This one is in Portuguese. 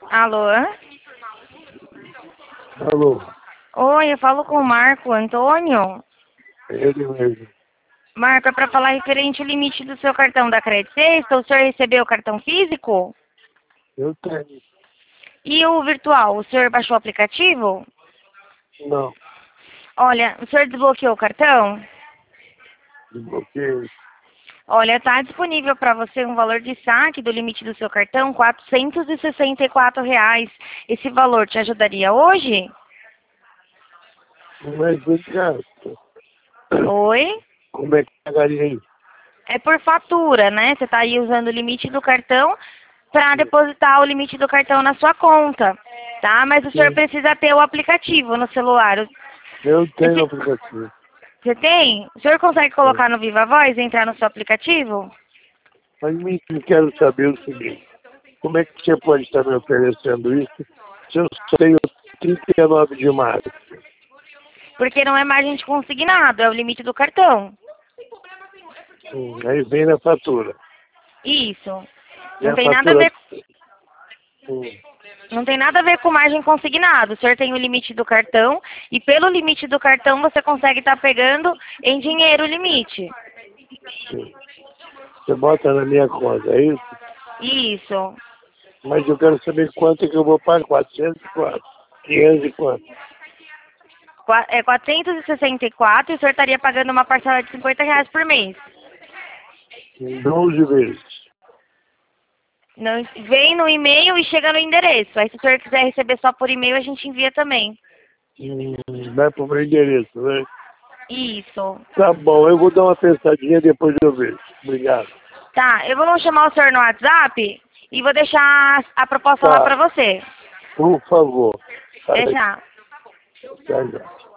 Alô? Alô, Oi, eu falo com o Marco Antônio. ele mesmo. Marco, é para falar referente ao limite do seu cartão da Credit Sexta. O senhor recebeu o cartão físico? Eu tenho. E o virtual? O senhor baixou o aplicativo? Não, Olha, o senhor desbloqueou o cartão? desbloqueio. Olha, está disponível para você um valor de saque do limite do seu cartão, R$ 464. Esse valor te ajudaria hoje? Como é que gasta? Oi? Como é que pagaria isso? É por fatura, né? Você está aí usando o limite do cartão para depositar o limite do cartão na sua conta, tá? Mas o senhor Sim, precisa ter o aplicativo no celular. eu tenho Esse- aplicativo. Você tem? O senhor consegue Sim. colocar no Viva Voz e entrar no seu aplicativo? Mas eu quero saber o seguinte, como é que você pode estar me oferecendo isso se eu só tenho 39 de março? Porque não é margem de consignado, é o limite do cartão. Aí vem na fatura. Isso. E Não a tem nada a fatura... ver, não tem nada a ver com margem consignado. O senhor tem o limite do cartão e pelo limite do cartão você consegue estar pegando em dinheiro o limite. Você bota na minha conta, é isso? Isso. Mas eu quero saber quanto é que eu vou pagar. 400 e quanto? 500 e quanto? É 464 e o senhor estaria pagando uma parcela de R$ 50 por mês. Em 12 vezes. Não, vem no e-mail e chega no endereço. Aí se o senhor quiser receber só por e-mail, a gente envia também. Vai pro meu endereço, né? Isso. Tá bom, eu vou dar uma pensadinha depois eu vejo. Obrigado. Tá, eu vou chamar o senhor no WhatsApp e vou deixar a proposta lá Tá, pra você. por favor. Tá, Deixar. tá, já.